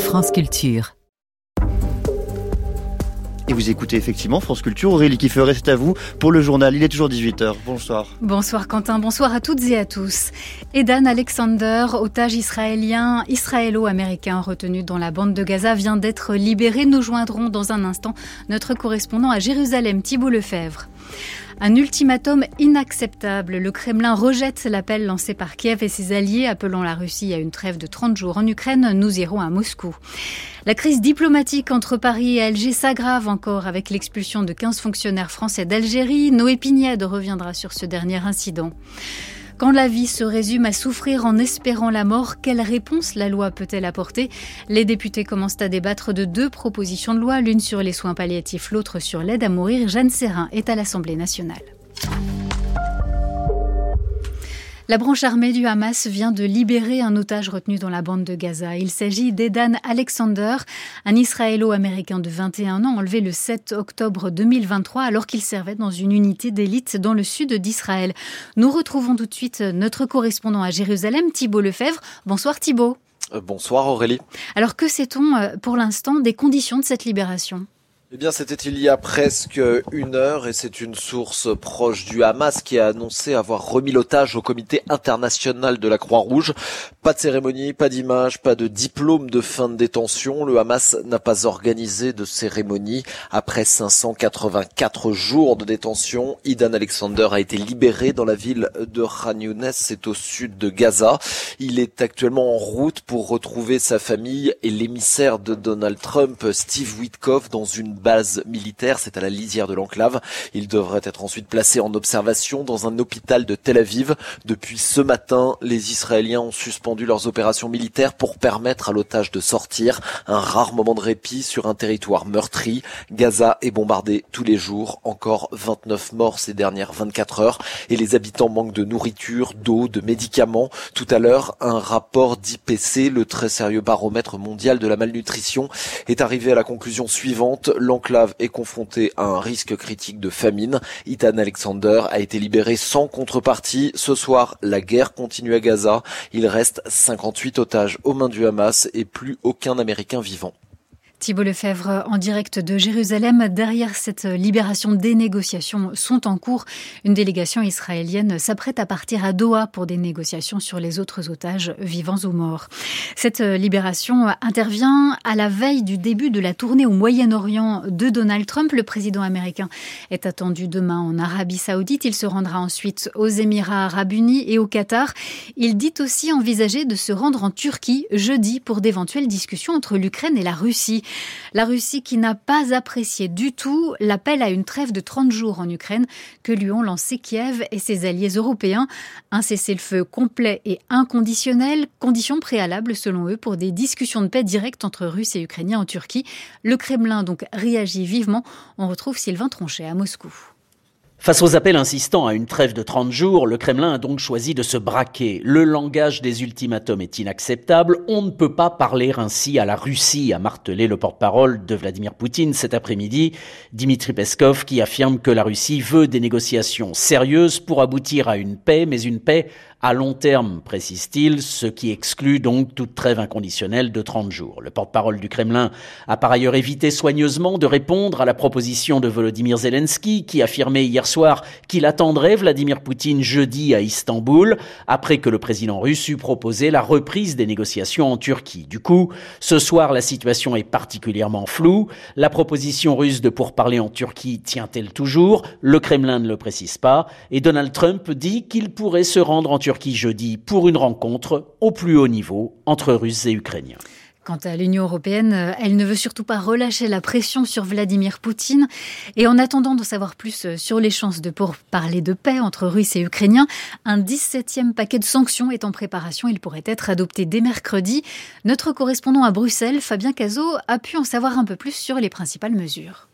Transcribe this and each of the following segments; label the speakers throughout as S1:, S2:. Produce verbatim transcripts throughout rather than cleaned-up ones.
S1: France Culture.
S2: Et vous écoutez effectivement France Culture. Aurélie Kieffer, c'est à vous pour le journal. Il est toujours dix-huit heures. Bonsoir.
S3: Bonsoir Quentin, bonsoir à toutes et à tous. Edan Alexander, otage israélien, israélo-américain retenu dans la bande de Gaza, vient d'être libéré. Nous joindrons dans un instant notre correspondant à Jérusalem, Thibault Lefebvre. Un ultimatum inacceptable. Le Kremlin rejette l'appel lancé par Kiev et ses alliés appelant la Russie à une trêve de trente jours en Ukraine. Nous irons à Moscou. La crise diplomatique entre Paris et Alger s'aggrave encore avec l'expulsion de quinze fonctionnaires français d'Algérie. Noé Pignède reviendra sur ce dernier incident. Quand la vie se résume à souffrir en espérant la mort, quelle réponse la loi peut-elle apporter ? Les députés commencent à débattre de deux propositions de loi, l'une sur les soins palliatifs, l'autre sur l'aide à mourir. Jeanne Serrin est à l'Assemblée nationale. La branche armée du Hamas vient de libérer un otage retenu dans la bande de Gaza. Il s'agit d'Edan Alexander, un Israélo-américain de vingt et un ans, enlevé le sept octobre deux mille vingt-trois alors qu'il servait dans une unité d'élite dans le sud d'Israël. Nous retrouvons tout de suite notre correspondant à Jérusalem, Thibault Lefebvre. Bonsoir Thibault.
S4: Euh, bonsoir Aurélie.
S3: Alors que sait-on pour l'instant des conditions de cette libération ?
S4: Eh bien, c'était il y a presque une heure et c'est une source proche du Hamas qui a annoncé avoir remis l'otage au comité international de la Croix-Rouge. Pas de cérémonie, pas d'image, pas de diplôme de fin de détention. Le Hamas n'a pas organisé de cérémonie. Après cinq cent quatre-vingt-quatre jours de détention, Edan Alexander a été libéré dans la ville de Khan Younes, c'est au sud de Gaza. Il est actuellement en route pour retrouver sa famille et l'émissaire de Donald Trump, Steve Witkoff, dans une base militaire, c'est à la lisière de l'enclave. Il devrait être ensuite placé en observation dans un hôpital de Tel Aviv. Depuis ce matin, les Israéliens ont suspendu leurs opérations militaires pour permettre à l'otage de sortir. Un rare moment de répit sur un territoire meurtri. Gaza est bombardé tous les jours. Encore vingt-neuf morts ces dernières vingt-quatre heures. Et les habitants manquent de nourriture, d'eau, de médicaments. Tout à l'heure, un rapport d'I P C, le très sérieux baromètre mondial de la malnutrition, est arrivé à la conclusion suivante. L'enclave est confrontée à un risque critique de famine. Edan Alexander a été libéré sans contrepartie. Ce soir, la guerre continue à Gaza. Il reste cinquante-huit otages aux mains du Hamas et plus aucun Américain vivant.
S3: Thibault Lefebvre en direct de Jérusalem. Derrière cette libération, des négociations sont en cours. Une délégation israélienne s'apprête à partir à Doha pour des négociations sur les autres otages vivants ou morts. Cette libération intervient à la veille du début de la tournée au Moyen-Orient de Donald Trump. Le président américain est attendu demain en Arabie Saoudite. Il se rendra ensuite aux Émirats Arabes Unis et au Qatar. Il dit aussi envisager de se rendre en Turquie jeudi pour d'éventuelles discussions entre l'Ukraine et la Russie. La Russie qui n'a pas apprécié du tout l'appel à une trêve de trente jours en Ukraine que lui ont lancé Kiev et ses alliés européens. Un cessez-le-feu complet et inconditionnel, condition préalable selon eux pour des discussions de paix directes entre Russes et Ukrainiens en Turquie. Le Kremlin donc réagit vivement. On retrouve Sylvain Tronchet à Moscou.
S5: Face aux appels insistants à une trêve de trente jours, le Kremlin a donc choisi de se braquer. Le langage des ultimatums est inacceptable. On ne peut pas parler ainsi à la Russie, a martelé le porte-parole de Vladimir Poutine cet après-midi, Dmitri Peskov, qui affirme que la Russie veut des négociations sérieuses pour aboutir à une paix, mais une paix à long terme, précise-t-il, ce qui exclut donc toute trêve inconditionnelle de trente jours. Le porte-parole du Kremlin a par ailleurs évité soigneusement de répondre à la proposition de Volodymyr Zelensky, qui affirmait hier soir qu'il attendrait Vladimir Poutine jeudi à Istanbul, après que le président russe eut proposé la reprise des négociations en Turquie. Du coup, ce soir, la situation est particulièrement floue. La proposition russe de pourparler en Turquie tient-elle toujours ? Le Kremlin ne le précise pas. Et Donald Trump dit qu'il pourrait se rendre en Turquie Turquie jeudi pour une rencontre au plus haut niveau entre Russes et Ukrainiens.
S3: Quant à l'Union européenne, elle ne veut surtout pas relâcher la pression sur Vladimir Poutine. Et en attendant d'en savoir plus sur les chances de pourparlers de paix entre Russes et Ukrainiens, un dix-septième paquet de sanctions est en préparation. Il pourrait être adopté dès mercredi. Notre correspondant à Bruxelles, Fabien Cazot, a pu en savoir un peu plus sur les principales mesures.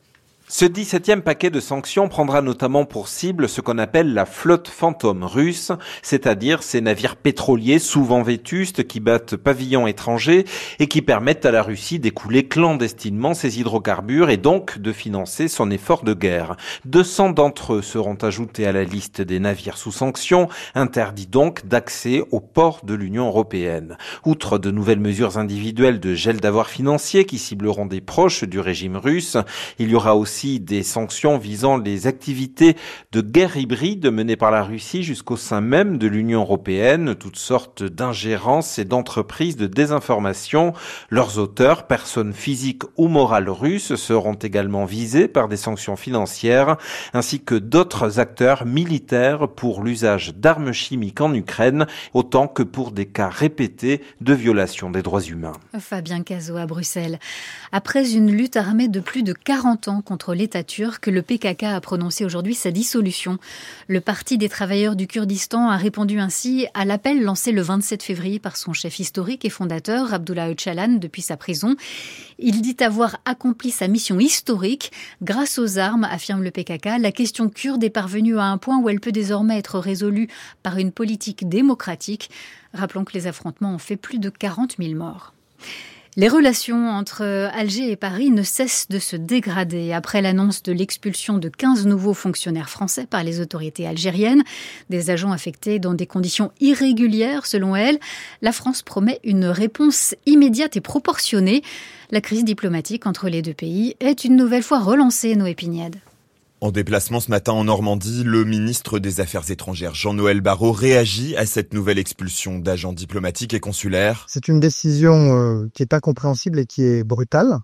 S1: Ce dix-septième paquet de sanctions prendra notamment pour cible ce qu'on appelle la flotte fantôme russe, c'est-à-dire ces navires pétroliers souvent vétustes qui battent pavillon étranger et qui permettent à la Russie d'écouler clandestinement ses hydrocarbures et donc de financer son effort de guerre. deux cents d'entre eux seront ajoutés à la liste des navires sous sanctions, interdits donc d'accès aux ports de l'Union européenne. Outre de nouvelles mesures individuelles de gel d'avoirs financiers qui cibleront des proches du régime russe, il y aura aussi des sanctions visant les activités de guerre hybride menées par la Russie jusqu'au sein même de l'Union européenne, toutes sortes d'ingérences et d'entreprises de désinformation. Leurs auteurs, personnes physiques ou morales russes, seront également visés par des sanctions financières, ainsi que d'autres acteurs militaires pour l'usage d'armes chimiques en Ukraine, autant que pour des cas répétés de violation des droits humains.
S3: Fabien Cazot à Bruxelles. Après une lutte armée de plus de quarante ans contre l'État turc, le P K K a prononcé aujourd'hui sa dissolution. Le Parti des travailleurs du Kurdistan a répondu ainsi à l'appel lancé le vingt-sept février par son chef historique et fondateur, Abdullah Öcalan, depuis sa prison. Il dit avoir accompli sa mission historique. Grâce aux armes, affirme le P K K, la question kurde est parvenue à un point où elle peut désormais être résolue par une politique démocratique. Rappelons que les affrontements ont fait plus de quarante mille morts. Les relations entre Alger et Paris ne cessent de se dégrader. Après l'annonce de l'expulsion de quinze nouveaux fonctionnaires français par les autorités algériennes, des agents affectés dans des conditions irrégulières selon elle, la France promet une réponse immédiate et proportionnée. La crise diplomatique entre les deux pays est une nouvelle fois relancée, Noé Pignède.
S6: En déplacement ce matin en Normandie, le ministre des Affaires étrangères Jean-Noël Barrot réagit à cette nouvelle expulsion d'agents diplomatiques et consulaires.
S7: C'est une décision euh, qui est incompréhensible et qui est brutale.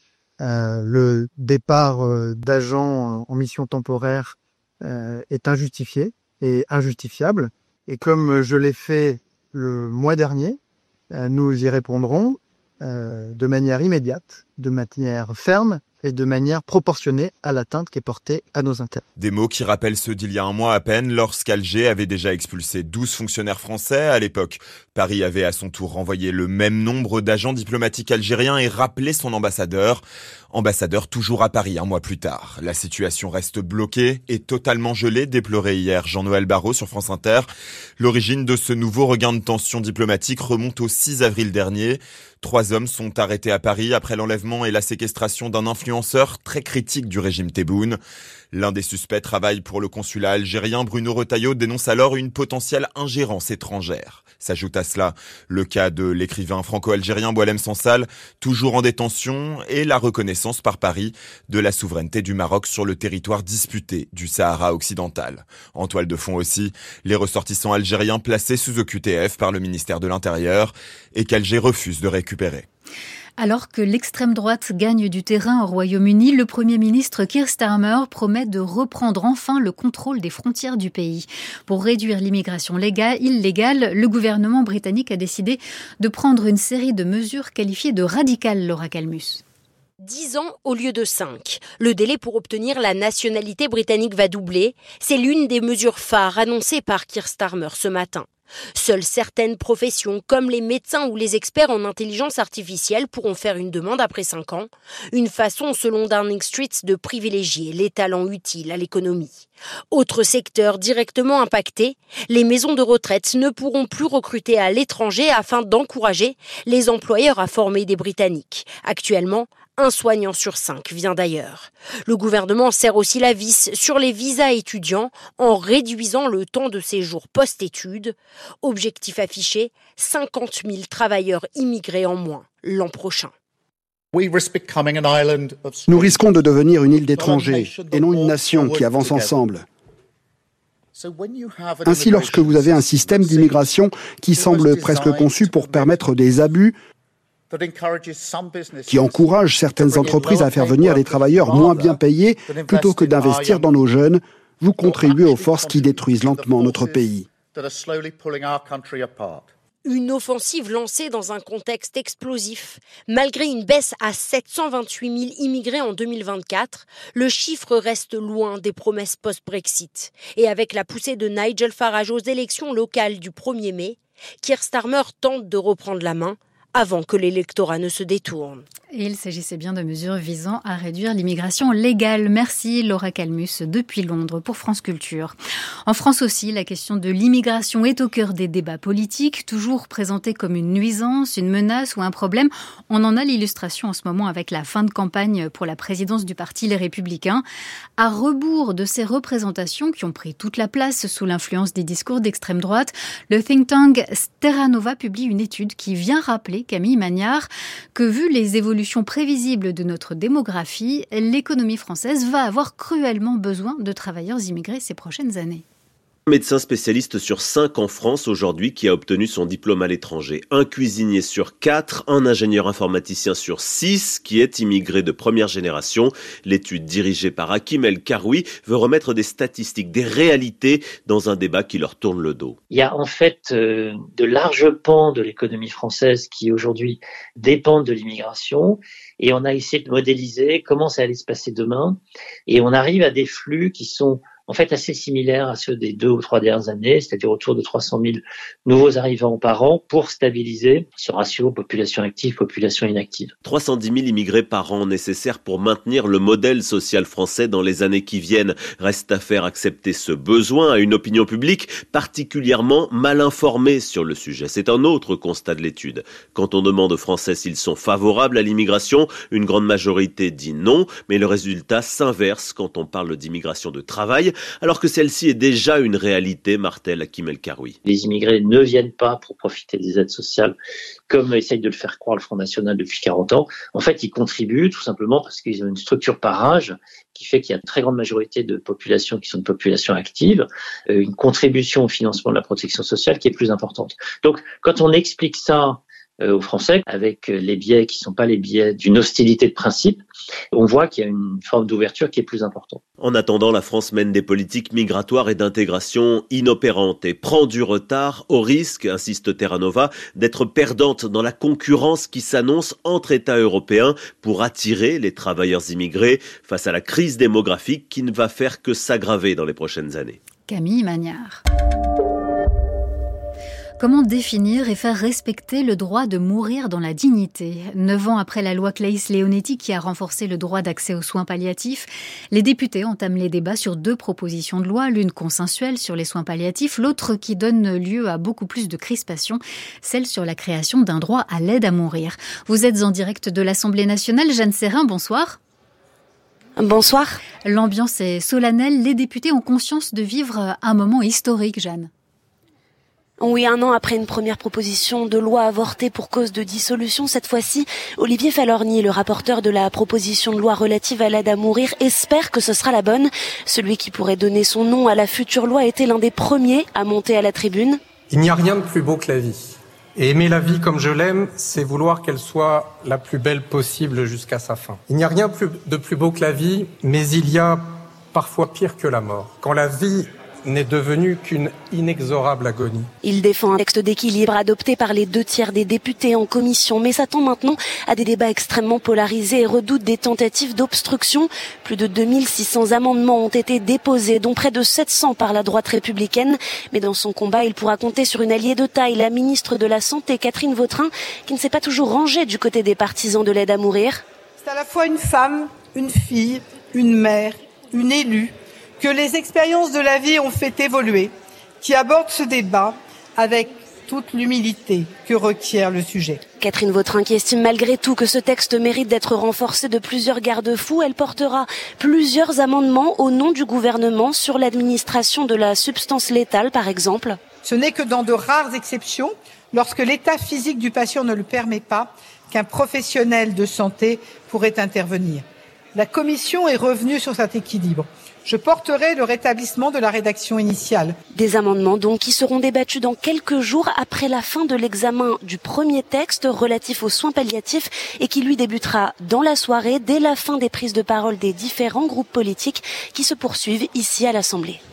S7: Euh, le départ euh, d'agents en mission temporaire euh, est injustifié et injustifiable. Et comme je l'ai fait le mois dernier, euh, nous y répondrons euh, de manière immédiate, de manière ferme et de manière proportionnée à l'atteinte qui est portée à nos intérêts.
S6: Des mots qui rappellent ceux d'il y a un mois à peine, lorsqu'Alger avait déjà expulsé douze fonctionnaires français. À l'époque, Paris avait à son tour renvoyé le même nombre d'agents diplomatiques algériens et rappelé son ambassadeur. Ambassadeur toujours à Paris un mois plus tard. La situation reste bloquée et totalement gelée, déplorait hier Jean-Noël Barrot sur France Inter. L'origine de ce nouveau regain de tension diplomatique remonte au six avril dernier. Trois hommes sont arrêtés à Paris après l'enlèvement et la séquestration d'un influenceur très critique du régime Tebboune. L'un des suspects travaille pour le consulat algérien. Bruno Retailleau dénonce alors une potentielle ingérence étrangère. S'ajoute à cela le cas de l'écrivain franco-algérien Boualem Sansal, toujours en détention, et la reconnaissance par Paris de la souveraineté du Maroc sur le territoire disputé du Sahara occidental. En toile de fond aussi, les ressortissants algériens placés sous O Q T F par le ministère de l'Intérieur et qu'Alger refuse de récupérer.
S3: Alors que l'extrême droite gagne du terrain au Royaume-Uni, le Premier ministre Keir Starmer promet de reprendre enfin le contrôle des frontières du pays. Pour réduire l'immigration légale, illégale, le gouvernement britannique a décidé de prendre une série de mesures qualifiées de radicales, Laura Calmus.
S8: Dix ans au lieu de cinq. Le délai pour obtenir la nationalité britannique va doubler. C'est l'une des mesures phares annoncées par Keir Starmer ce matin. Seules certaines professions, comme les médecins ou les experts en intelligence artificielle, pourront faire une demande après cinq ans. Une façon, selon Downing Street, de privilégier les talents utiles à l'économie. Autre secteur directement impacté, les maisons de retraite ne pourront plus recruter à l'étranger afin d'encourager les employeurs à former des Britanniques. Actuellement, un soignant sur cinq vient d'ailleurs. Le gouvernement serre aussi la vis sur les visas étudiants en réduisant le temps de séjour post-études. Objectif affiché, cinquante mille travailleurs immigrés en moins l'an prochain.
S9: Nous risquons de devenir une île d'étrangers et non une nation qui avance ensemble. Ainsi, lorsque vous avez un système d'immigration qui semble presque conçu pour permettre des abus, qui encourage certaines entreprises à faire venir des travailleurs moins bien payés plutôt que d'investir dans nos jeunes, vous contribuez aux forces qui détruisent lentement notre pays.
S8: Une offensive lancée dans un contexte explosif. Malgré une baisse à sept cent vingt-huit mille immigrés en deux mille vingt-quatre, le chiffre reste loin des promesses post-Brexit. Et avec la poussée de Nigel Farage aux élections locales du premier mai, Keir Starmer tente de reprendre la main avant que l'électorat ne se détourne.
S3: Et il s'agissait bien de mesures visant à réduire l'immigration légale. Merci Laura Calmus depuis Londres pour France Culture. En France aussi, la question de l'immigration est au cœur des débats politiques, toujours présentée comme une nuisance, une menace ou un problème. On en a l'illustration en ce moment avec la fin de campagne pour la présidence du parti Les Républicains. À rebours de ces représentations qui ont pris toute la place sous l'influence des discours d'extrême droite, le think tank Terra Nova publie une étude qui vient rappeler, Camille Magnard, que vu les évolutions prévisible de notre démographie, l'économie française va avoir cruellement besoin de travailleurs immigrés ces prochaines années.
S10: Un médecin spécialiste sur cinq en France aujourd'hui qui a obtenu son diplôme à l'étranger. Un cuisinier sur quatre, un ingénieur informaticien sur six qui est immigré de première génération. L'étude dirigée par Hakim El Karoui veut remettre des statistiques, des réalités dans un débat qui leur tourne le dos.
S11: Il y a en fait euh, de larges pans de l'économie française qui aujourd'hui dépendent de l'immigration et on a essayé de modéliser comment ça allait se passer demain et on arrive à des flux qui sont en fait assez similaires à ceux des deux ou trois dernières années, c'est-à-dire autour de trois cent mille nouveaux arrivants par an pour stabiliser ce ratio population active, population inactive.
S10: trois cent dix mille immigrés par an nécessaires pour maintenir le modèle social français dans les années qui viennent. Reste à faire accepter ce besoin à une opinion publique particulièrement mal informée sur le sujet. C'est un autre constat de l'étude. Quand on demande aux Français s'ils sont favorables à l'immigration, une grande majorité dit non, mais le résultat s'inverse quand on parle d'immigration de travail, alors que celle-ci est déjà une réalité, martèle Hakim El Karoui.
S11: Les immigrés ne viennent pas pour profiter des aides sociales, comme essaye de le faire croire le Front National depuis quarante ans. En fait, ils contribuent tout simplement parce qu'ils ont une structure par âge qui fait qu'il y a une très grande majorité de populations qui sont de populations actives, une contribution au financement de la protection sociale qui est plus importante. Donc, quand on explique ça aux Français, avec les biais qui ne sont pas les biais d'une hostilité de principe, on voit qu'il y a une forme d'ouverture qui est plus importante.
S10: En attendant, la France mène des politiques migratoires et d'intégration inopérantes et prend du retard au risque, insiste Terra Nova, d'être perdante dans la concurrence qui s'annonce entre États européens pour attirer les travailleurs immigrés face à la crise démographique qui ne va faire que s'aggraver dans les prochaines années.
S3: Camille Magnard. Comment définir et faire respecter le droit de mourir dans la dignité ? Neuf ans après la loi Claeys-Leonetti qui a renforcé le droit d'accès aux soins palliatifs, les députés entament les débats sur deux propositions de loi, l'une consensuelle sur les soins palliatifs, l'autre qui donne lieu à beaucoup plus de crispation, celle sur la création d'un droit à l'aide à mourir. Vous êtes en direct de l'Assemblée nationale. Jeanne Serrin, bonsoir.
S12: Bonsoir.
S3: L'ambiance est solennelle. Les députés ont conscience de vivre un moment historique, Jeanne.
S12: Oui, un an après une première proposition de loi avortée pour cause de dissolution, cette fois-ci, Olivier Falorni, le rapporteur de la proposition de loi relative à l'aide à mourir, espère que ce sera la bonne. Celui qui pourrait donner son nom à la future loi était l'un des premiers à monter à la tribune.
S13: Il n'y a rien de plus beau que la vie. Et aimer la vie comme je l'aime, c'est vouloir qu'elle soit la plus belle possible jusqu'à sa fin. Il n'y a rien de plus beau que la vie, mais il y a parfois pire que la mort. Quand la vie n'est devenue qu'une inexorable agonie.
S12: Il défend un texte d'équilibre adopté par les deux tiers des députés en commission, mais s'attend maintenant à des débats extrêmement polarisés et redoute des tentatives d'obstruction. Plus de deux mille six cents amendements ont été déposés, dont près de sept cents par la droite républicaine. Mais dans son combat, il pourra compter sur une alliée de taille, la ministre de la Santé, Catherine Vautrin, qui ne s'est pas toujours rangée du côté des partisans de l'aide à mourir.
S14: C'est à la fois une femme, une fille, une mère, une élue, que les expériences de la vie ont fait évoluer, qui aborde ce débat avec toute l'humilité que requiert le sujet.
S12: Catherine Vautrin qui estime malgré tout que ce texte mérite d'être renforcé de plusieurs garde-fous. Elle portera plusieurs amendements au nom du gouvernement sur l'administration de la substance létale, par exemple.
S14: Ce n'est que dans de rares exceptions, lorsque l'état physique du patient ne le permet pas, qu'un professionnel de santé pourrait intervenir. La Commission est revenue sur cet équilibre. Je porterai le rétablissement de la rédaction initiale.
S12: Des amendements donc qui seront débattus dans quelques jours après la fin de l'examen du premier texte relatif aux soins palliatifs et qui lui débutera dans la soirée dès la fin des prises de parole des différents groupes politiques qui se poursuivent ici à l'Assemblée.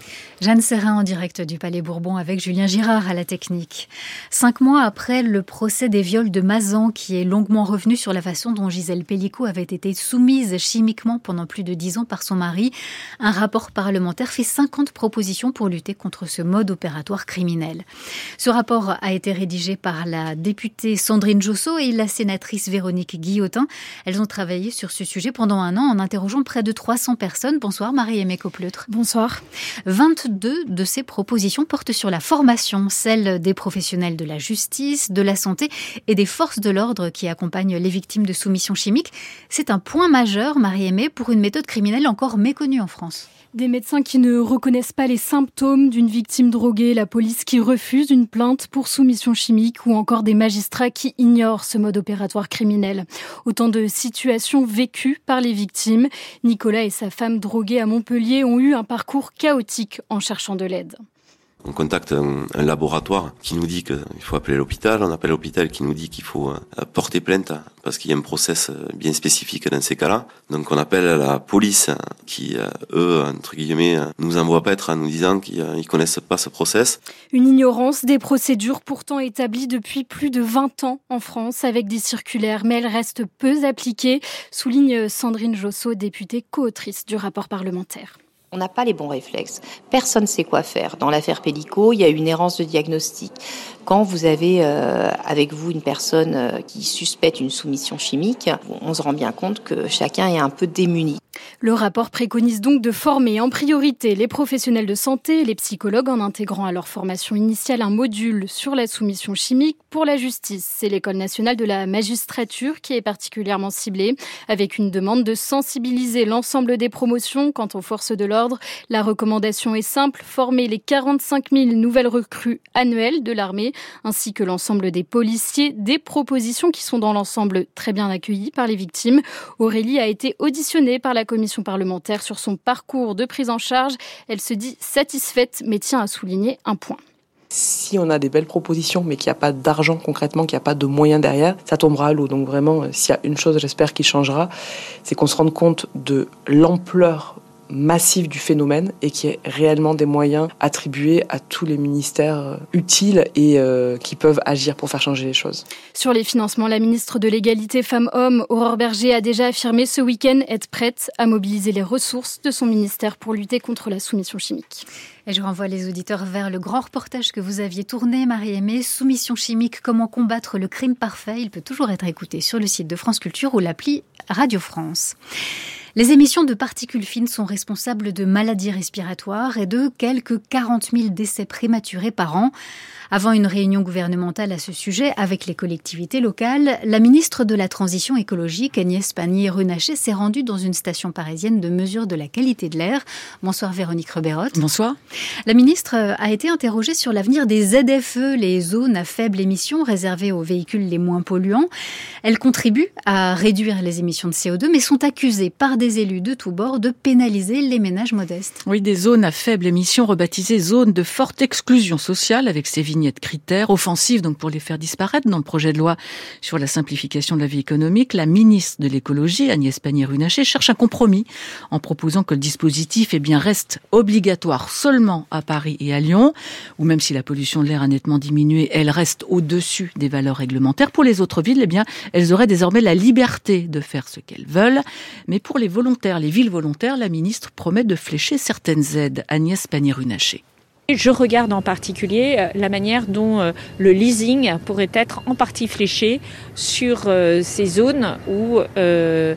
S3: Jeanne Serrin en direct du Palais Bourbon avec Julien Girard à la technique. Cinq mois après le procès des viols de Mazan, qui est longuement revenu sur la façon dont Gisèle Pelicot avait été soumise chimiquement pendant plus de dix ans par son mari, un rapport parlementaire fait cinquante propositions pour lutter contre ce mode opératoire criminel. Ce rapport a été rédigé par la députée Sandrine Josso et la sénatrice Véronique Guillotin. Elles ont travaillé sur ce sujet pendant un an en interrogeant près de trois cents personnes. Bonsoir Marie-Aimée Coppleutre.
S15: Bonsoir.
S3: vingt-deux de ces propositions portent sur la formation, celle des professionnels de la justice, de la santé et des forces de l'ordre qui accompagnent les victimes de soumission chimique. C'est un point majeur, Marie-Aimée, pour une méthode criminelle encore méconnue en France.
S15: Des médecins qui ne reconnaissent pas les symptômes d'une victime droguée, la police qui refuse une plainte pour soumission chimique ou encore des magistrats qui ignorent ce mode opératoire criminel. Autant de situations vécues par les victimes. Nicolas et sa femme droguée à Montpellier ont eu un parcours chaotique en cherchant de l'aide.
S16: On contacte un, un laboratoire qui nous dit qu'il faut appeler l'hôpital. On appelle l'hôpital qui nous dit qu'il faut euh, porter plainte parce qu'il y a un process bien spécifique dans ces cas-là. Donc on appelle la police qui, euh, eux, entre guillemets, nous envoient paître en nous disant qu'ils ne connaissent pas ce process.
S15: Une ignorance des procédures pourtant établies depuis plus de vingt ans en France avec des circulaires, mais elles restent peu appliquées, souligne Sandrine Josso, députée co-autrice du rapport parlementaire.
S17: On n'a pas les bons réflexes. Personne ne sait quoi faire. Dans l'affaire Pelicot, il y a une errance de diagnostic. Quand vous avez euh, avec vous une personne euh, qui suspecte une soumission chimique, on se rend bien compte que chacun est un peu démuni.
S15: Le rapport préconise donc de former en priorité les professionnels de santé et les psychologues en intégrant à leur formation initiale un module sur la soumission chimique pour la justice. C'est l'École nationale de la magistrature qui est particulièrement ciblée, avec une demande de sensibiliser l'ensemble des promotions quant aux forces de l'ordre. La recommandation est simple, former les quarante-cinq mille nouvelles recrues annuelles de l'armée, ainsi que l'ensemble des policiers, des propositions qui sont dans l'ensemble très bien accueillies par les victimes. Aurélie a été auditionnée par la commission parlementaire sur son parcours de prise en charge. Elle se dit satisfaite, mais tient à souligner un point.
S18: Si on a des belles propositions, mais qu'il n'y a pas d'argent concrètement, qu'il n'y a pas de moyens derrière, ça tombera à l'eau. Donc vraiment, s'il y a une chose, j'espère, qui changera, c'est qu'on se rende compte de l'ampleur massif du phénomène et qu'il y ait réellement des moyens attribués à tous les ministères utiles et euh, qui peuvent agir pour faire changer les choses.
S15: Sur les financements, la ministre de l'Égalité femmes-hommes, Aurore Berger, a déjà affirmé ce week-end être prête à mobiliser les ressources de son ministère pour lutter contre la soumission chimique.
S3: Et je renvoie les auditeurs vers le grand reportage que vous aviez tourné, Marie-Aimée, Soumission chimique, comment combattre le crime parfait. Il peut toujours être écouté sur le site de France Culture ou l'appli Radio France. Les émissions de particules fines sont responsables de maladies respiratoires et de quelques quarante mille décès prématurés par an. Avant une réunion gouvernementale à ce sujet avec les collectivités locales, la ministre de la Transition écologique, Agnès Pannier-Runacher, s'est rendue dans une station parisienne de mesure de la qualité de l'air. Bonsoir Véronique Reberotte.
S19: Bonsoir.
S3: La ministre a été interrogée sur l'avenir des Z F E, les zones à faible émission réservées aux véhicules les moins polluants. Elles contribuent à réduire les émissions de C O deux, mais sont accusées par des élus de tous bords de pénaliser les ménages modestes.
S19: Oui, des zones à faible émission rebaptisées zones de forte exclusion sociale avec ces vignettes critères offensives donc pour les faire disparaître. Dans le projet de loi sur la simplification de la vie économique, la ministre de l'écologie, Agnès Pannier-Runacher, cherche un compromis en proposant que le dispositif eh bien, reste obligatoire seulement à Paris et à Lyon, ou même si la pollution de l'air a nettement diminué, elle reste au-dessus des valeurs réglementaires. Pour les autres villes, eh bien, elles auraient désormais la liberté de faire ce qu'elles veulent. Mais pour les volontaires, les villes volontaires, la ministre promet de flécher certaines aides. Agnès Pannier-Runacher.
S20: Je regarde en particulier la manière dont le leasing pourrait être en partie fléché sur ces zones où euh,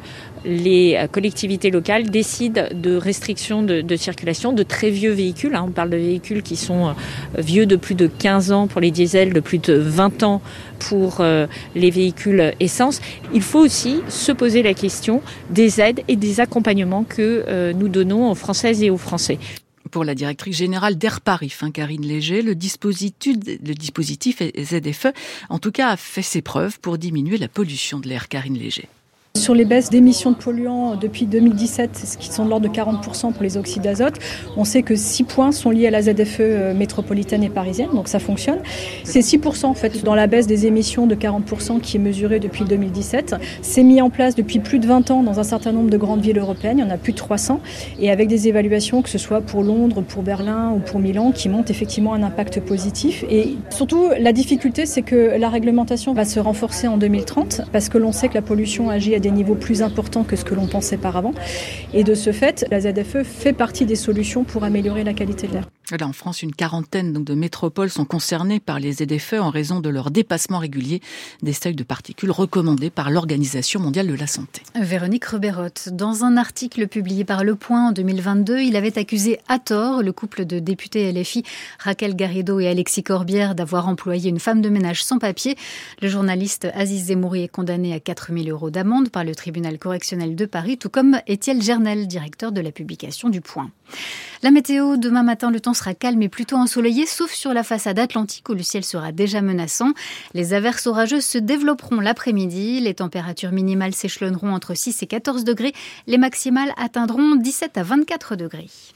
S20: les collectivités locales décident de restrictions de, de circulation de très vieux véhicules. Hein. On parle de véhicules qui sont vieux de plus de quinze ans pour les diesels, de plus de vingt ans pour euh, les véhicules essence. Il faut aussi se poser la question des aides et des accompagnements que euh, nous donnons aux Françaises et aux Français.
S19: Pour la directrice générale d'Air Paris, hein, Karine Léger, le dispositif, le dispositif Z F E, en tout cas, a fait ses preuves pour diminuer la pollution de l'air. Karine Léger.
S21: Sur les baisses d'émissions de polluants depuis deux mille dix-sept, ce qui sont de l'ordre de quarante pour cent pour les oxydes d'azote, on sait que six points sont liés à la Z F E métropolitaine et parisienne, donc ça fonctionne. C'est six pour cent en fait dans la baisse des émissions de quarante pour cent qui est mesurée depuis deux mille dix-sept. C'est mis en place depuis plus de vingt ans dans un certain nombre de grandes villes européennes, il y en a plus de trois cents, et avec des évaluations, que ce soit pour Londres, pour Berlin ou pour Milan, qui montrent effectivement un impact positif. Et surtout, la difficulté, c'est que la réglementation va se renforcer en deux mille trente, parce que l'on sait que la pollution agit à des niveaux plus importants que ce que l'on pensait par avant. Et de ce fait, la Z F E fait partie des solutions pour améliorer la qualité de l'air.
S19: Là, en France, une quarantaine donc, de métropoles sont concernées par les Z F E en raison de leur dépassement régulier des seuils de particules recommandés par l'Organisation mondiale de la santé.
S3: Véronique Reberotte, dans un article publié par Le Point en deux mille vingt-deux, il avait accusé à tort le couple de députés L F I, Raquel Garrido et Alexis Corbière, d'avoir employé une femme de ménage sans papier. Le journaliste Aziz Zemouri est condamné à quatre mille euros d'amende par le tribunal correctionnel de Paris, tout comme Étienne Gernel, directeur de la publication du Point. La météo, demain matin, le temps sera calme et plutôt ensoleillé, sauf sur la façade atlantique où le ciel sera déjà menaçant. Les averses orageuses se développeront l'après-midi. Les températures minimales s'échelonneront entre six et quatorze degrés. Les maximales atteindront dix-sept à vingt-quatre degrés.